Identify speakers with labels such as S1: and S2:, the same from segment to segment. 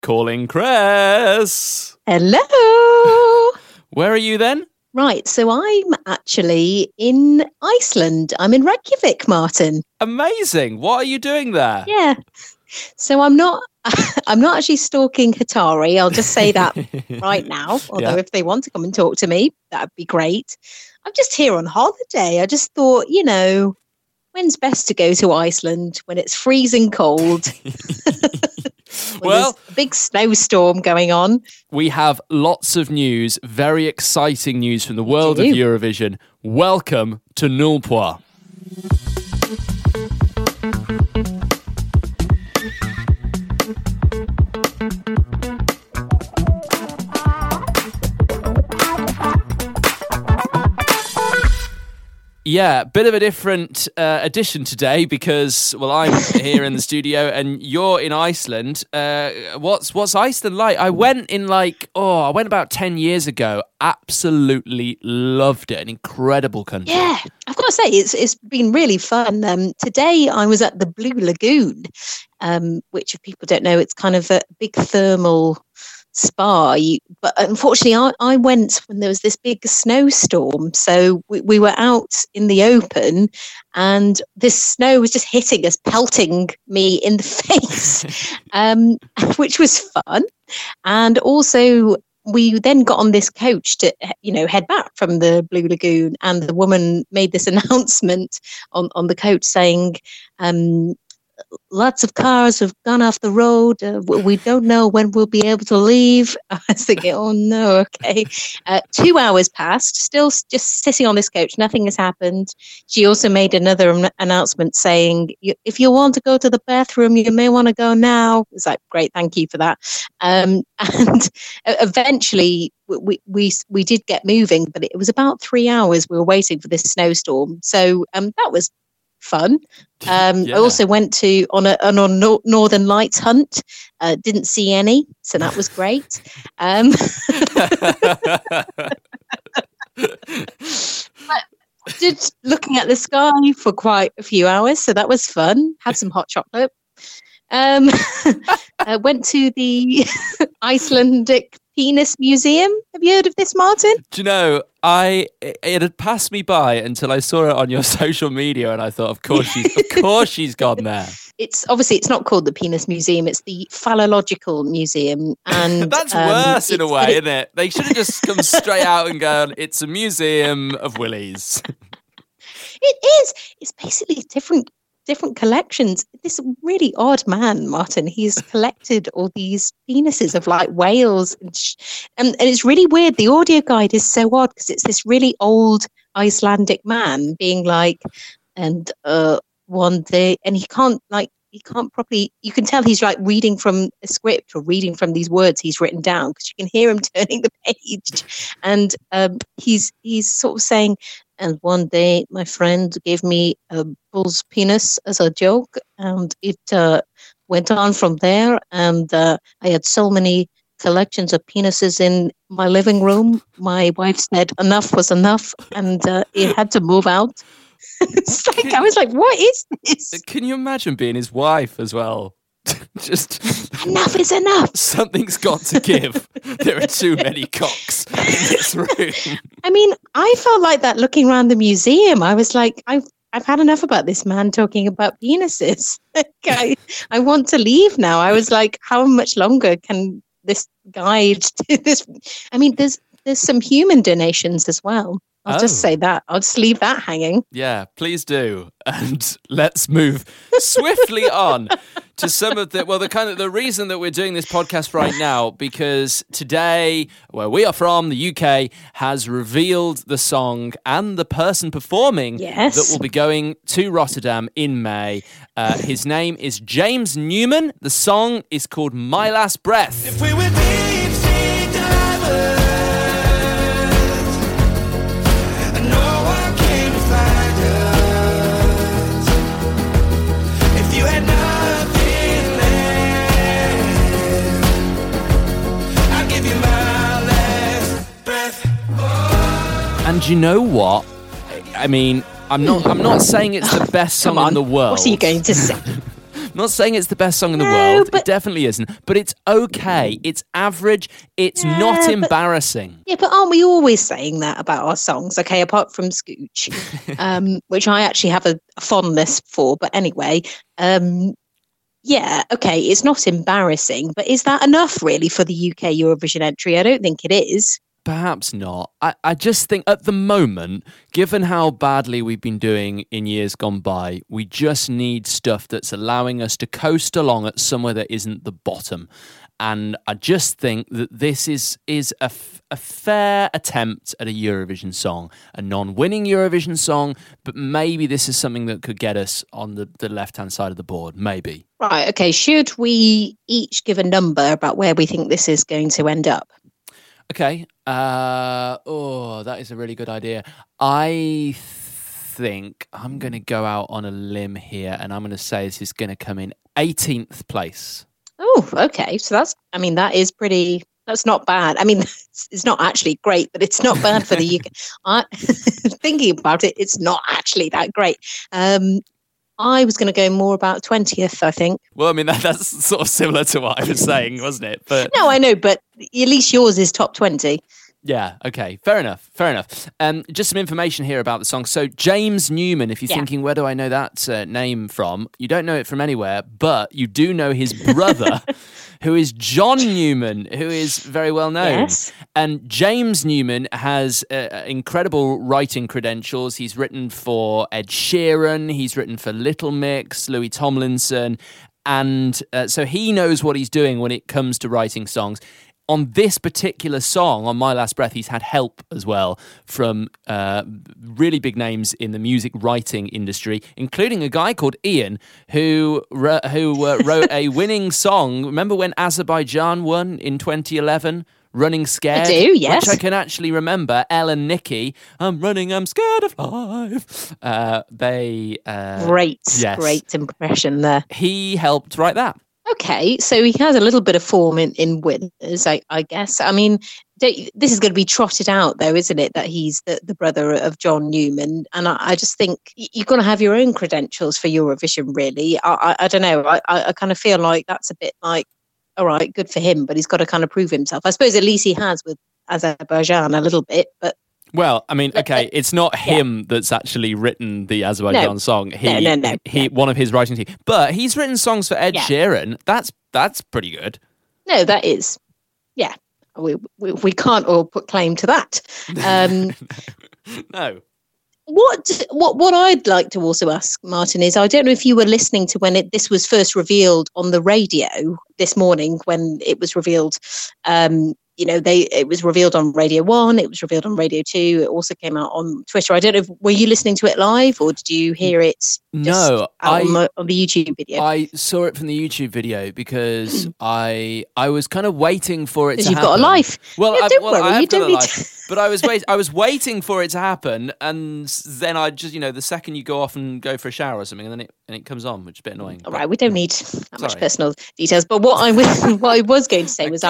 S1: Calling Cress.
S2: Hello.
S1: Where are you then?
S2: Right, so I'm actually in Iceland. I'm in Reykjavik, Martin.
S1: Amazing. What are you doing there?
S2: Yeah. So I'm not actually stalking Hatari. I'll just say that right now. Although if they want to come and talk to me, that'd be great. I'm just here on holiday. I just thought, when's best to go to Iceland? When it's freezing cold.
S1: Well,
S2: there's a big snowstorm going on.
S1: We have lots of news, very exciting news from the world of Eurovision. Welcome to Nullpoa. Yeah, bit of a different edition today because, I'm here in the studio and you're in Iceland. What's Iceland like? I went about 10 years ago. Absolutely loved it. An incredible country.
S2: Yeah, I've got to say, it's been really fun. Today I was at the Blue Lagoon, which if people don't know, it's kind of a big thermal spa, but unfortunately I went when there was this big snowstorm, so we were out in the open and this snow was just hitting us, pelting me in the face, which was fun. And also we then got on this coach to head back from the Blue Lagoon, and the woman made this announcement on the coach saying, lots of cars have gone off the road. We don't know when we'll be able to leave. I was thinking, oh no, okay. 2 hours passed, still just sitting on this coach. Nothing has happened. She also made another announcement saying, if you want to go to the bathroom, you may want to go now. It's like, great, thank you for that. And eventually we did get moving, but it was about 3 hours we were waiting for this snowstorm. So that was fun. I also went on a Northern Lights hunt. Didn't see any, so that was great. But did looking at the sky for quite a few hours, so that was fun. Had some hot chocolate. Went to the Icelandic Penis Museum. Have you heard of this, Martin?
S1: Do you know, it had passed me by until I saw it on your social media, and I thought, of course she's gone there. It's
S2: not called the Penis Museum; it's the Phallological Museum, and
S1: that's worse in a way, isn't it? They should have just come straight out and gone, "It's a museum of willies."
S2: It is. It's basically different collections. This really odd man, Martin, he's collected all these penises of like whales and it's really weird. The audio guide is so odd because it's this really old Icelandic man being like, and one day, and he can't properly, you can tell he's like reading from a script or reading from these words he's written down because you can hear him turning the page, and he's sort of saying, and one day my friend gave me a bull's penis as a joke, and it went on from there, and I had so many collections of penises in my living room. My wife said enough was enough, and it had to move out. It's like, I was like, what is this?
S1: Can you imagine being his wife as well? Just
S2: enough is enough.
S1: Something's got to give. There are too many cocks in this room.
S2: I mean, I felt like that looking around the museum. I was like, I've had enough about this man talking about penises. I want to leave now. I was like, how much longer can this guide do this? I mean, there's some human donations as well. I'll just say that. I'll just leave that hanging.
S1: Yeah, please do. And let's move swiftly on to some of the reason that we're doing this podcast right now, because today, where we are from, the UK, has revealed the song and the person performing that will be going to Rotterdam in May. His name is James Newman. The song is called My Last Breath.
S3: If we were deep sea divers,
S1: and you know what? I mean, I'm not saying it's the best song in the world.
S2: What are you going to say?
S1: not saying it's the best song in the
S2: No,
S1: world. It
S2: but-
S1: definitely isn't. But it's okay. It's average. It's
S2: Yeah,
S1: not
S2: but-
S1: embarrassing.
S2: Yeah, but aren't we always saying that about our songs? Okay, apart from Scooch, which I actually have a fondness for. But anyway, yeah, okay, it's not embarrassing, but is that enough really for the UK Eurovision entry? I don't think it is.
S1: Perhaps not. I just think at the moment, given how badly we've been doing in years gone by, we just need stuff that's allowing us to coast along at somewhere that isn't the bottom. And I just think that this is a fair attempt at a Eurovision song, a non-winning Eurovision song, but maybe this is something that could get us on the left-hand side of the board, maybe.
S2: Right, okay, should we each give a number about where we think this is going to end up?
S1: Okay. That is a really good idea. I think I'm going to go out on a limb here, and I'm going to say this is going to come in 18th place.
S2: Oh, okay. So that's not bad. I mean, it's not actually great, but it's not bad for the UK. Thinking about it, it's not actually that great. I was going to go more about 20th, I think.
S1: Well, I mean, that's sort of similar to what I was saying, wasn't it? But
S2: No, I know, but at least yours is top 20.
S1: yeah, okay, fair enough. Just some information here about the song. So James Newman, if you're
S2: Yeah.
S1: thinking, where do I know that name from? You don't know it from anywhere, but you do know his brother, who is John Newman, who is very well known.
S2: Yes.
S1: And James Newman has incredible writing credentials. He's written for Ed Sheeran, he's written for Little Mix, Louis Tomlinson, and so he knows what he's doing when it comes to writing songs. On this particular song, on My Last Breath, he's had help as well from really big names in the music writing industry, including a guy called Ian, who wrote a winning song. Remember when Azerbaijan won in 2011? Running Scared?
S2: I do, yes.
S1: Which I can actually remember. Elle and Nikki, I'm scared of life.
S2: Great,
S1: Yes.
S2: great impression there.
S1: He helped write that.
S2: Okay, so he has a little bit of form in Winners, I guess. I mean, this is going to be trotted out, though, isn't it, that he's the brother of John Newman? And I just think you've got to have your own credentials for Eurovision, really. I don't know. I kind of feel like that's a bit like, all right, good for him, but he's got to kind of prove himself. I suppose at least he has with Azerbaijan a little bit, but...
S1: Well, I mean, okay, it's not him that's actually written the Azerbaijan song.
S2: No.
S1: One of his writing team. But he's written songs for Ed Sheeran. That's pretty good.
S2: No, that is. Yeah. We can't all put claim to that.
S1: No.
S2: What I'd like to also ask, Martin, is I don't know if you were listening to when this was first revealed on the radio this morning when it was revealed. It was revealed on Radio 1, it was revealed on Radio 2, it also came out on Twitter. I don't know, were you listening to it live or did you hear it on the YouTube video?
S1: I saw it from the YouTube video because I was kind of waiting for it to
S2: Because
S1: happen.
S2: you've got a life.
S1: Well,
S2: Yeah, don't worry,
S1: I have
S2: you
S1: got
S2: don't
S1: a
S2: need
S1: life. But I was waiting for it to happen, and then I just, the second you go off and go for a shower or something, and then it comes on, which is a bit annoying.
S2: All right, we don't need that much
S1: Sorry.
S2: personal details. But what I was going to say was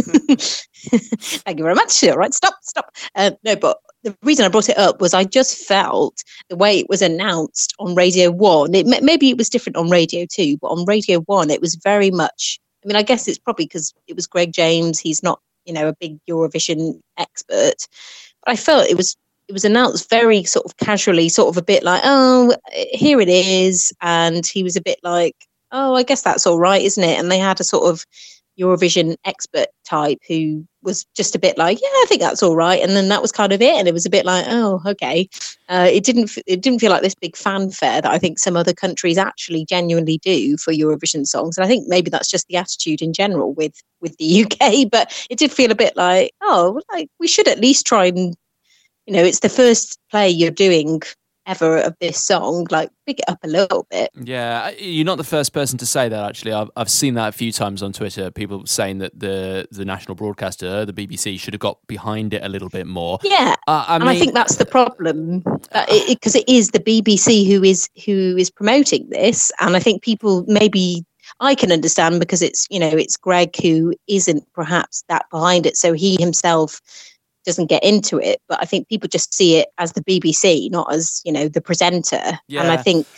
S2: thank you very much. All right, stop. No, but the reason I brought it up was I just felt the way it was announced on Radio 1. Maybe it was different on Radio 2, but on Radio 1, it was very much. I mean, I guess it's probably because it was Greg James. He's not, a big Eurovision expert. But I felt it was announced very sort of casually, sort of a bit like, oh, here it is. And he was a bit like, oh, I guess that's all right, isn't it? And they had a sort of Eurovision expert type who was just a bit like, yeah, I think that's all right. And then that was kind of it. And it was a bit like, oh, okay. It didn't feel like this big fanfare that I think some other countries actually genuinely do for Eurovision songs. And I think maybe that's just the attitude in general with the UK. But it did feel a bit like, oh, like we should at least try and, it's the first play you're doing ever of this song, like pick it up a little bit.
S1: Yeah, you're not the first person to say that, actually. I've seen that a few times on Twitter, people saying that the national broadcaster, the BBC, should have got behind it a little bit more.
S2: Yeah, I think that's the problem, because it is the BBC who is promoting this, and I think people maybe I can understand because it's Greg who isn't perhaps that behind it, so he himself doesn't get into it, but I think people just see it as the BBC, not as the presenter.
S1: Yeah.
S2: And I think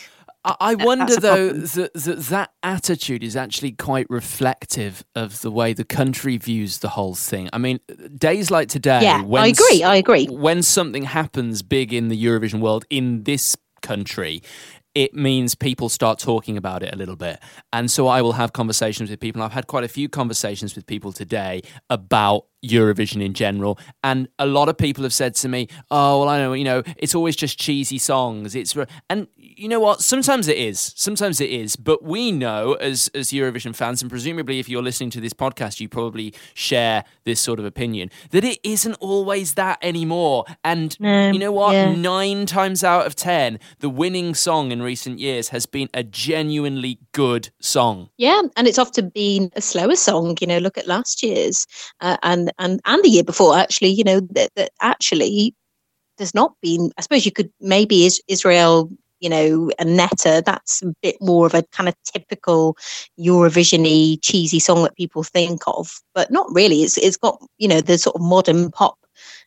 S1: I wonder,
S2: That's a
S1: though,
S2: problem.
S1: that attitude is actually quite reflective of the way the country views the whole thing. I mean, days like today,
S2: Yeah, I agree.
S1: when something happens big in the Eurovision world in this country, it means people start talking about it a little bit. And so I will have conversations with people. I've had quite a few conversations with people today about Eurovision in general. And a lot of people have said to me, oh, well, I know, it's always just cheesy songs. And you know what? Sometimes it is. But we know as Eurovision fans, and presumably if you're listening to this podcast, you probably share this sort of opinion, that it isn't always that anymore. And
S2: No,
S1: you know what?
S2: yeah.
S1: 9 times out of 10, the winning song in recent years has been a genuinely good song.
S2: Yeah, and it's often been a slower song. Look at last year's and the year before. Actually, that actually there's not been. I suppose you could maybe Israel, and Netta. That's a bit more of a kind of typical Eurovision-y cheesy song that people think of, but not really. It's got the sort of modern pop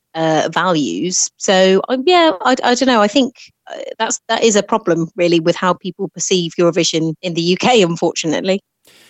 S2: values. So I don't know. I think that is a problem really with how people perceive Eurovision in the UK, unfortunately.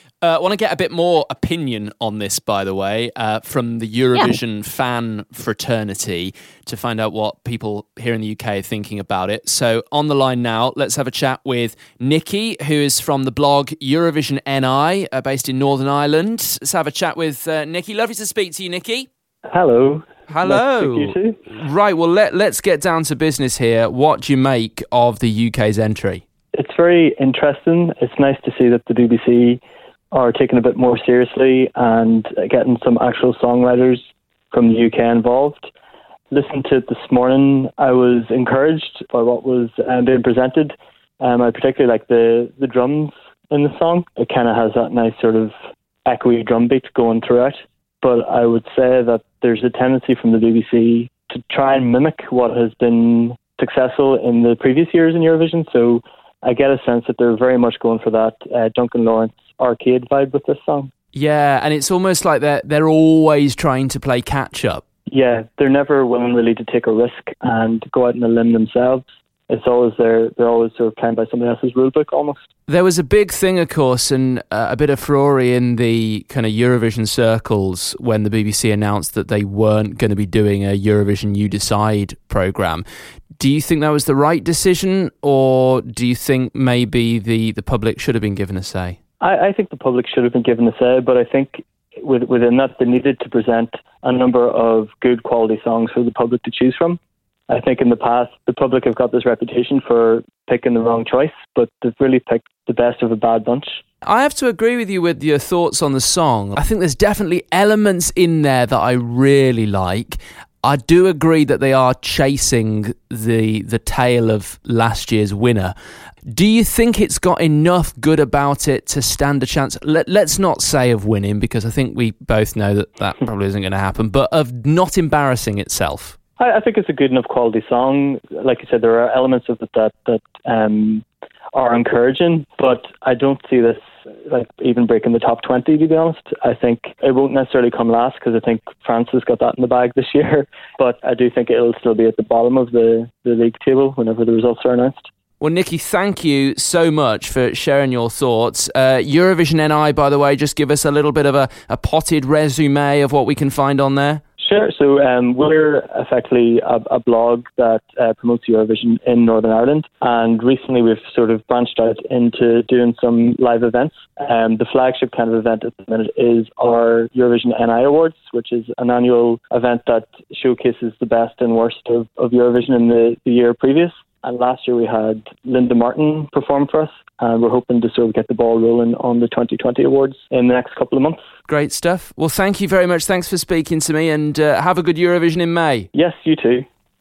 S1: I want to get a bit more opinion on this, by the way, from the Eurovision fan fraternity to find out what people here in the UK are thinking about it. So on the line now, let's have a chat with Nikki, who is from the blog Eurovision NI, based in Northern Ireland. Let's have a chat with Nikki. Lovely to speak to you, Nikki.
S4: Hello.
S1: Hello.
S4: Nice to speak to you too.
S1: Right, well, let's get down to business here. What do you make of the UK's entry?
S4: It's very interesting. It's nice to see that the BBC are taking a bit more seriously and getting some actual songwriters from the UK involved. Listening to it this morning, I was encouraged by what was being presented. I particularly like the drums in the song. It kind of has that nice sort of echoey drum beat going throughout. But I would say that there's a tendency from the BBC to try and mimic what has been successful in the previous years in Eurovision. So I get a sense that they're very much going for that Duncan Lawrence arcade vibe with this song.
S1: Yeah, and it's almost like they're always trying to play catch up.
S4: Yeah, they're never willing really to take a risk and go out on a limb themselves. It's always they're always sort of playing by somebody else's rulebook almost.
S1: There was a big thing, of course, and a bit of furore in the kind of Eurovision circles when the BBC announced that they weren't going to be doing a Eurovision You Decide programme. Do you think that was the right decision, or do you think maybe the public should have been given a say?
S4: I think the public should have been given a say, but I think within that they needed to present a number of good quality songs for the public to choose from. I think in the past, the public have got this reputation for picking the wrong choice, but they've really picked the best of a bad bunch.
S1: I have to agree with you with your thoughts on the song. I think there's definitely elements in there that I really like. I do agree that they are chasing the tail of last year's winner. Do you think it's got enough good about it to stand a chance? Let's not say of winning, because I think we both know that probably isn't going to happen, but of not embarrassing itself?
S4: I think it's a good enough quality song. Like you said, there are elements of it that are encouraging, but I don't see this like even breaking the top 20, to be honest. I think it won't necessarily come last because I think France has got that in the bag this year, but I do think it'll still be at the bottom of the league table whenever the results are announced.
S1: Well, Nikki, thank you so much for sharing your thoughts. Eurovision NI, by the way, just give us a little bit of a potted resume of what we can find on there.
S4: Sure. So we're effectively a blog that promotes Eurovision in Northern Ireland, and recently we've sort of branched out into doing some live events. The flagship kind of event at the minute is our Eurovision NI Awards, which is an annual event that showcases the best and worst of Eurovision in the year previous. And last year we had Linda Martin perform for us, and we're hoping to sort of get the ball rolling on the 2020 awards in the next couple of months.
S1: Great stuff. Well, thank you very much. Thanks for speaking to me, and have a good Eurovision in May.
S4: Yes, you too.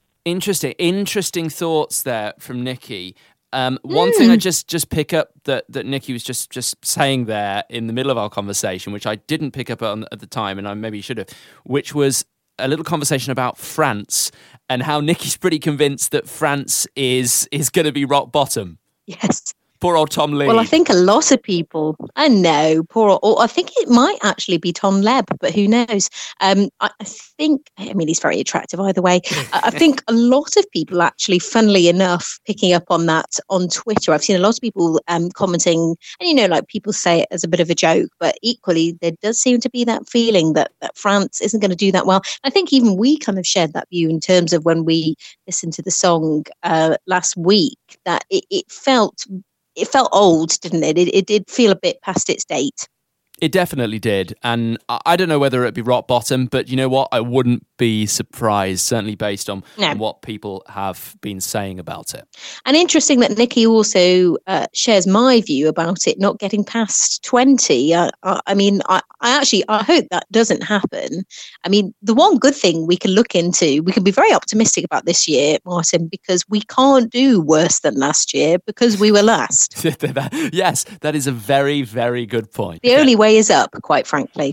S1: Interesting thoughts there from Nikki. One thing I just pick up that Nikki was just saying there in the middle of our conversation, which I didn't pick up on at the time, and I maybe should have, which was a little conversation about France and how Nikki's pretty convinced that France is going to be rock bottom.
S2: Yes.
S1: Poor old Tom Lee.
S2: Well, I think a lot of people, I know, or I think it might actually be Tom Leb, but who knows? I think, I mean, he's very attractive either way. I think a lot of people actually, funnily enough, picking up on that on Twitter. I've seen a lot of people commenting, and like people say it as a bit of a joke, but equally there does seem to be that feeling that France isn't going to do that well. I think even we kind of shared that view in terms of when we listened to the song last week, that it felt old, didn't it? It did feel a bit past its date.
S1: It definitely did. And I don't know whether it'd be rock bottom, but you know what? I wouldn't be surprised, certainly based on what people have been saying about it.
S2: And interesting that Nikki also shares my view about it not getting past 20. I mean, I hope that doesn't happen. I mean, the one good thing we can look into, we can be very optimistic about this year, Martin, because we can't do worse than last year because we were last.
S1: Yes, that is a very, very good point.
S2: The only way is up, quite frankly.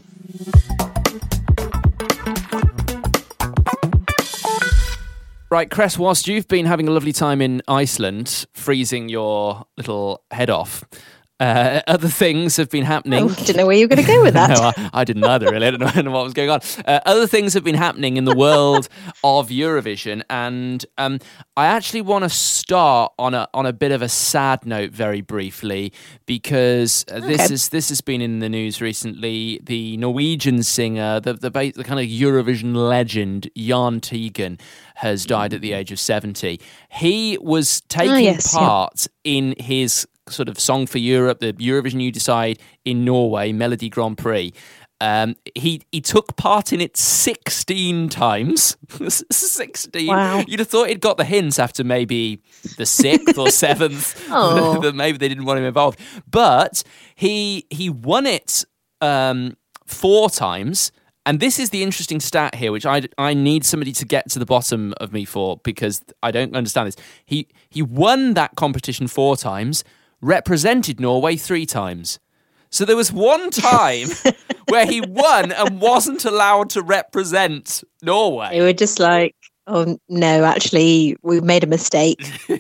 S1: Right, Cress, whilst you've been having a lovely time in Iceland, freezing your little head off, other things have been happening.
S2: I didn't know where you were going to go with that.
S1: No, I didn't either, really. I don't know what was going on. Other things have been happening in the world of Eurovision, and I actually want to start on a bit of a sad note very briefly, because this has been in the news recently. The Norwegian singer, the kind of Eurovision legend, Jan Tegan, has died at the age of 70. He was taking part in his sort of Song for Europe, the Eurovision You Decide in Norway, Melody Grand Prix. He took part in it 16 times. 16.
S2: Wow.
S1: You'd have thought he'd got the hints after maybe the 6th or 7th that maybe they didn't want him involved. But he won it 4 times. And this is the interesting stat here, which I need somebody to get to the bottom of me for, because I don't understand this. He won that competition 4 times, represented Norway 3 times. So there was one time where he won and wasn't allowed to represent Norway.
S2: They were just like, oh, no, actually, we made a mistake.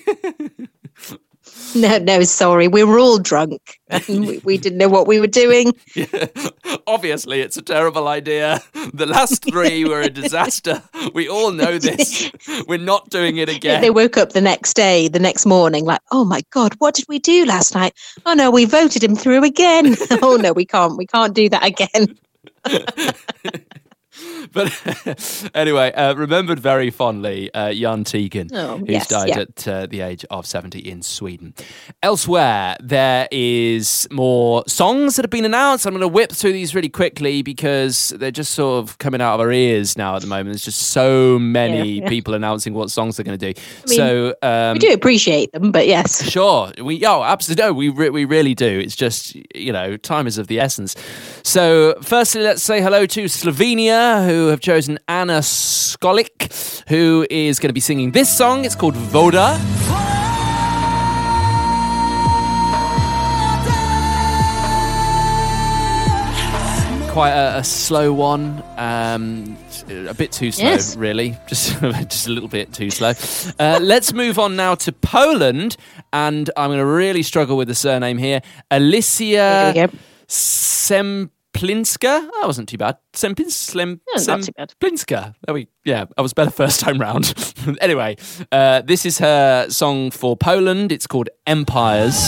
S2: No, sorry. We were all drunk and we didn't know what we were doing.
S1: Yeah. Obviously, it's a terrible idea. The last 3 were a disaster. We all know this. We're not doing it again.
S2: They woke up the next morning, like, oh my God, what did we do last night? Oh no, we voted him through again. Oh no, we can't do that again.
S1: But anyway, remembered very fondly, Jan Tegan, who's died at the age of 70 in Sweden. Elsewhere, there is more songs that have been announced. I'm going to whip through these really quickly because they're just sort of coming out of our ears now at the moment. There's just so many people announcing what songs they're going to do. I mean,
S2: we do appreciate them, but yes.
S1: Sure. Absolutely. No, we really do. It's just, time is of the essence. So firstly, let's say hello to Slovenia, who have chosen Anna Skolik, who is going to be singing this song. It's called Voda. Quite a slow one, a bit too slow, really. Just a little bit too slow. Let's move on now to Poland, and I'm going to really struggle with the surname here. Alicia Semplinska. That wasn't too bad.
S2: Not too bad.
S1: Plinska. I was better first time round. Anyway, this is her song for Poland. It's called Empires.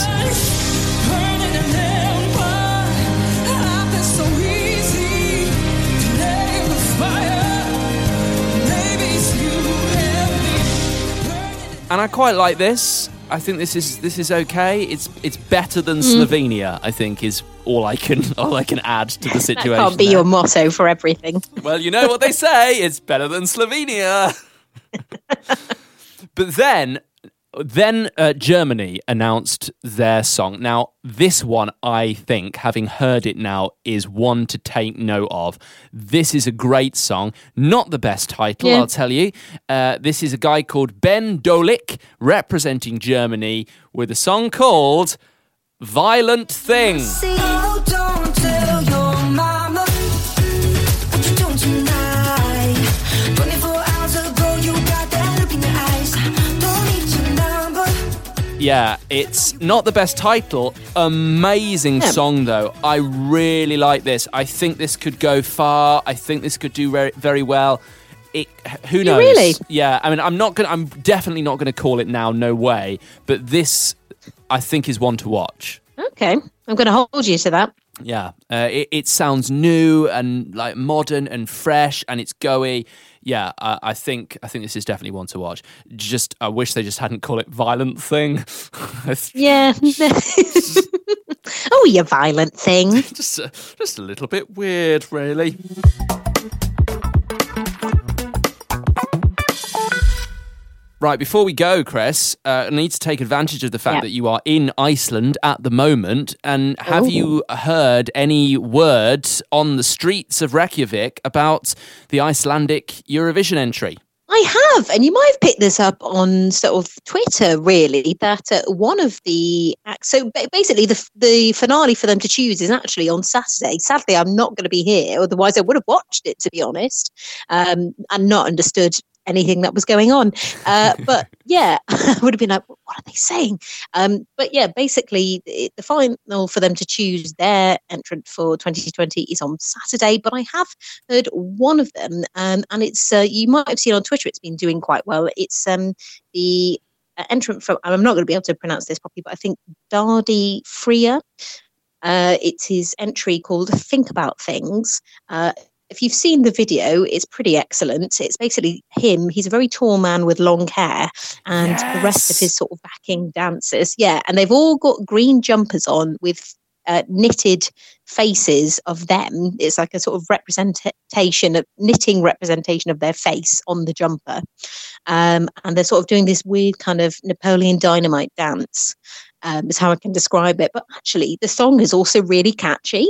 S1: And I quite like this. I think this is okay. It's better than Slovenia, I think, is all I can add to the situation.
S2: That can't be your motto for everything.
S1: Well, you know what they say, it's better than Slovenia. But then Germany announced their song. Now, this one, I think, having heard it now, is one to take note of. This is a great song. Not the best title, I'll tell you. This is a guy called Ben Dolik, representing Germany, with a song called Violent Thing. Yeah, it's not the best title. Amazing song, though. I really like this. I think this could go far. I think this could do very, very well. Who knows?
S2: Really?
S1: Yeah, I mean, I'm definitely not gonna call it now. No way. But this, I think, is one to watch.
S2: Okay, I'm going to hold you to that.
S1: Yeah, it sounds new and like modern and fresh, and it's goey. Yeah, I think this is definitely one to watch. Just, I wish they just hadn't called it Violent Thing.
S2: Yeah. Oh, you violent thing.
S1: just a little bit weird, really. Right, before we go, Chris, I need to take advantage of the fact that you are in Iceland at the moment. And have you heard any word on the streets of Reykjavik about the Icelandic Eurovision entry?
S2: I have, and you might have picked this up on sort of Twitter, really, that one of the acts, so basically the finale for them to choose is actually on Saturday. Sadly, I'm not going to be here, otherwise I would have watched it, to be honest, and not understood anything that was going on. But yeah, I would have been like, what are they saying? But yeah, basically the final for them to choose their entrant for 2020 is on Saturday. But I have heard one of them, and it's, you might have seen on Twitter, it's been doing quite well. It's the entrant from, I'm not going to be able to pronounce this properly, but I think Dardi Freya. It's his entry called Think About Things. If you've seen the video, it's pretty excellent. It's basically him. He's a very tall man with long hair, and the rest of his sort of backing dancers. Yeah, and they've all got green jumpers on with knitted faces of them. It's like a sort of knitting representation of their face on the jumper. And they're sort of doing this weird kind of Napoleon Dynamite dance. Is how I can describe it. But actually, the song is also really catchy.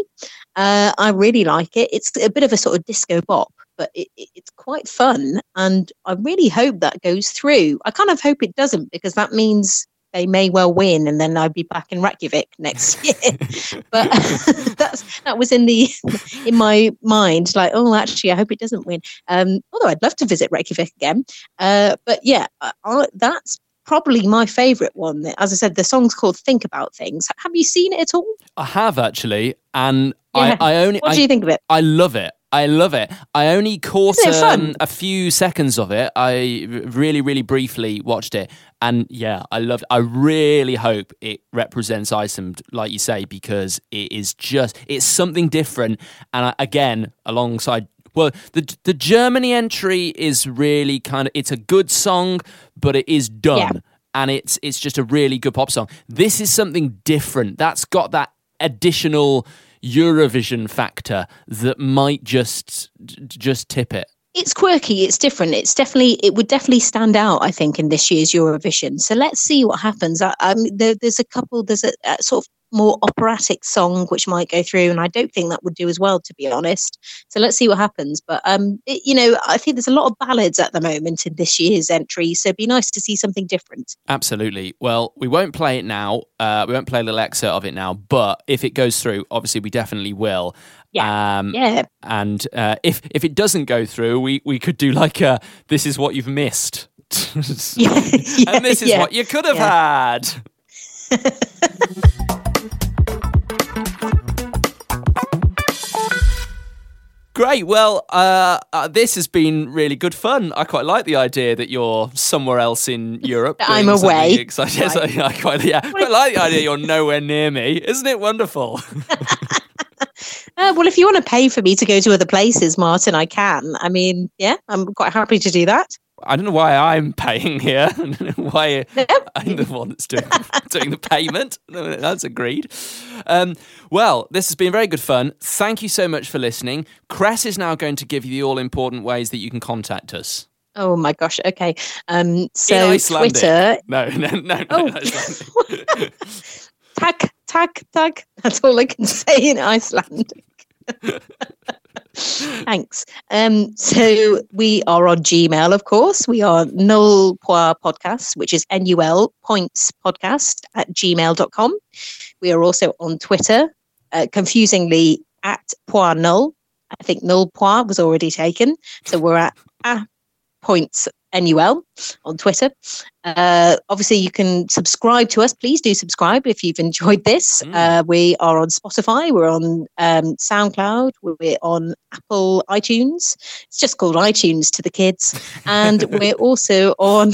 S2: I really like it. It's a bit of a sort of disco bop, but it's quite fun. And I really hope that goes through. I kind of hope it doesn't, because that means they may well win, and then I'd be back in Reykjavik next year. But that was in my mind, like, oh, actually, I hope it doesn't win. Although I'd love to visit Reykjavik again. But yeah, that's probably my favourite one. As I said, the song's called Think About Things. Have you seen it at all?
S1: I have, actually, and
S2: Yeah. What do you think of it?
S1: I love it. I only caught
S2: Isn't it fun?
S1: a few seconds of it. I really, really briefly watched it, and yeah, I loved it. I really hope it represents Iceland, like you say, because it's something different. And again, alongside, well, the Germany entry is really it's a good song, but it is done.
S2: Yeah.
S1: And it's just a really good pop song. This is something different. That's got that additional Eurovision factor that might just tip it.
S2: It's quirky, it's different. It would definitely stand out, I think, in this year's Eurovision. So let's see what happens. There's a sort of more operatic song which might go through, and I don't think that would do as well, to be honest. So let's see what happens. But I think there's a lot of ballads at the moment in this year's entry, so it'd be nice to see something different.
S1: Absolutely. Well, we won't play it now. We won't play a little excerpt of it now, but if it goes through, obviously we definitely will.
S2: Yeah.
S1: And if it doesn't go through, we could do like a "This is what you've missed," and this is what you could have had. Great. Well, this has been really good fun. I quite like the idea that you're somewhere else in Europe.
S2: I'm away.
S1: Exciting. Right. I quite like the idea you're nowhere near me. Isn't it wonderful?
S2: Well, if you want to pay for me to go to other places, Martin, I can. I mean, yeah, I'm quite happy to do that.
S1: I don't know why I'm paying here. I don't know why I'm the one that's doing the payment. That's agreed. Well, this has been very good fun. Thank you so much for listening. Cress is now going to give you the all-important ways that you can contact us.
S2: Oh my gosh. Okay. So
S1: In Icelandic.
S2: Twitter.
S1: No.
S2: Oh. Tag. That's all I can say in Icelandic. Thanks. So we are on Gmail, of course. We are Null Poir Podcast, which is NUL Points Podcast at gmail.com. We are also on Twitter, confusingly at Poir Null. I think Null Poir was already taken. So we're at Points NUL on Twitter. Obviously, you can subscribe to us. Please do subscribe if you've enjoyed this. We are on Spotify. We're on SoundCloud. We're on Apple iTunes. It's just called iTunes to the kids. And we're also on...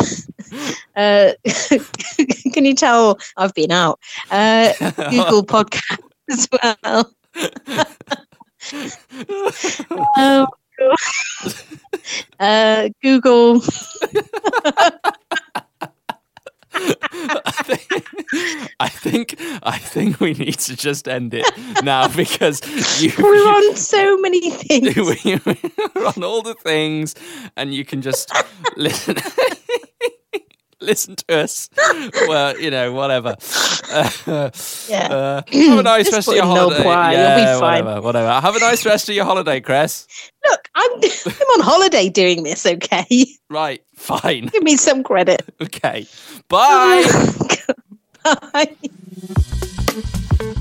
S2: can you tell I've been out? Google Podcast as well. Google.
S1: I think we need to just end it now because
S2: we're on so many things.
S1: We're on all the things, and you can just listen. Listen to us. Well, whatever. Have a nice rest of your holiday.
S2: You'll be fine.
S1: Whatever. Have a nice rest of your holiday, Cress.
S2: Look, I'm on holiday doing this, okay?
S1: Right, fine.
S2: Give me some credit.
S1: Okay. Bye.
S2: Bye.